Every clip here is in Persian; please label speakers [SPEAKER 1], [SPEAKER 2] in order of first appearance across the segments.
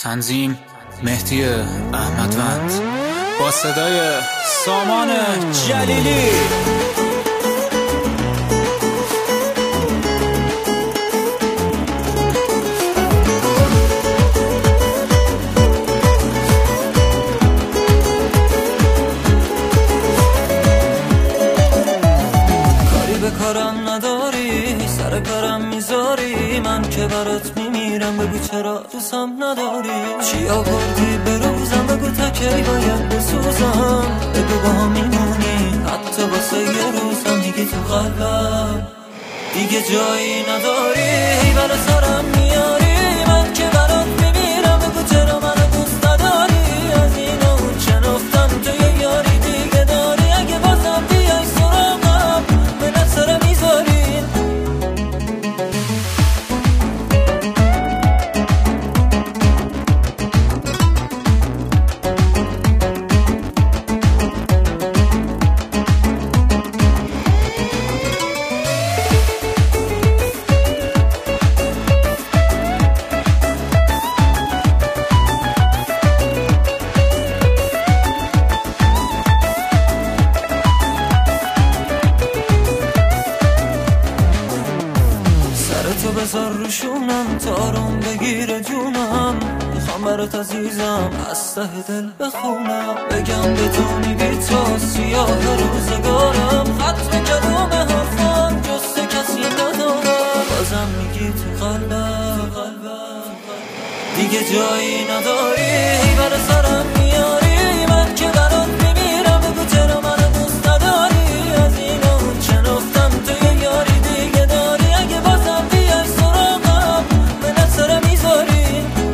[SPEAKER 1] تنظیم مهدی احمدوند با صدای سامان جلیلی.
[SPEAKER 2] کاری به کارم نداری، سر کارم میذاری، من که برات میمیرم، بگو چرا دوستم نداری. چی آوردی به روزم، بگو تا کی باید بسوزم، بگو با هم میمونی حتی واسه یه روزم. دیگه تو قلبم دیگه جایی نداری، برا سرم میاری، من که برات میمیرم، بگو چرا منو دوست نداری. از این اون شنفتم تو یه یاری دیگه داری، اگه بازم بیای سراغم منت سرم میذاری. تو بذار روشونم تا آروم بگیره جونم، میخوام برات عزیزم از ته دل بخونم، بگم بدونی بی تو سیاه روزگارم، ختم کلام حرفان جسته کسی ندارم. بازم میگی تو قلبم دیگه جایی نداری، برا سرم میاری، من که برات میمیرم، بگو چرا منو دوست نداری. از این اون شنفتم تو یه یاری دیگه داری، اگه بازم بیای سراغم منت سرم میذاری.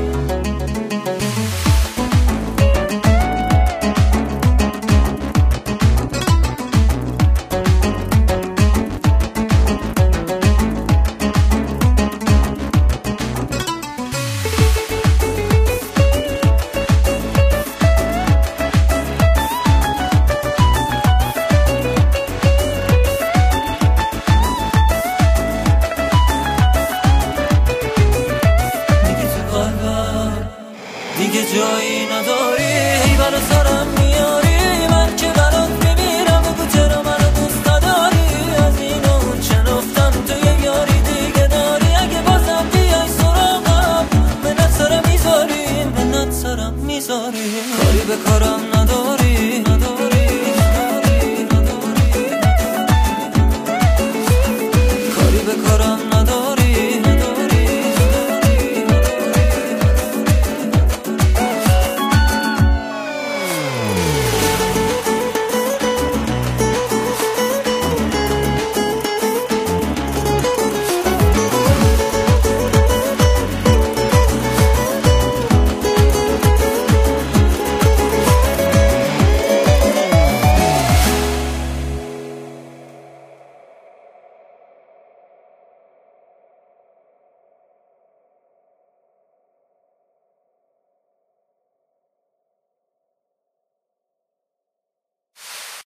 [SPEAKER 2] دیگه جایی نداری، برا سرم میاری، من که برات میمیرم، بگو چرا منو دوست نداری. از این اون شنفتم تو یه یاری دیگه داری، اگه بازم بیای سراغم منت سرم میذاری، منت سرم میذاری. کاری به کارم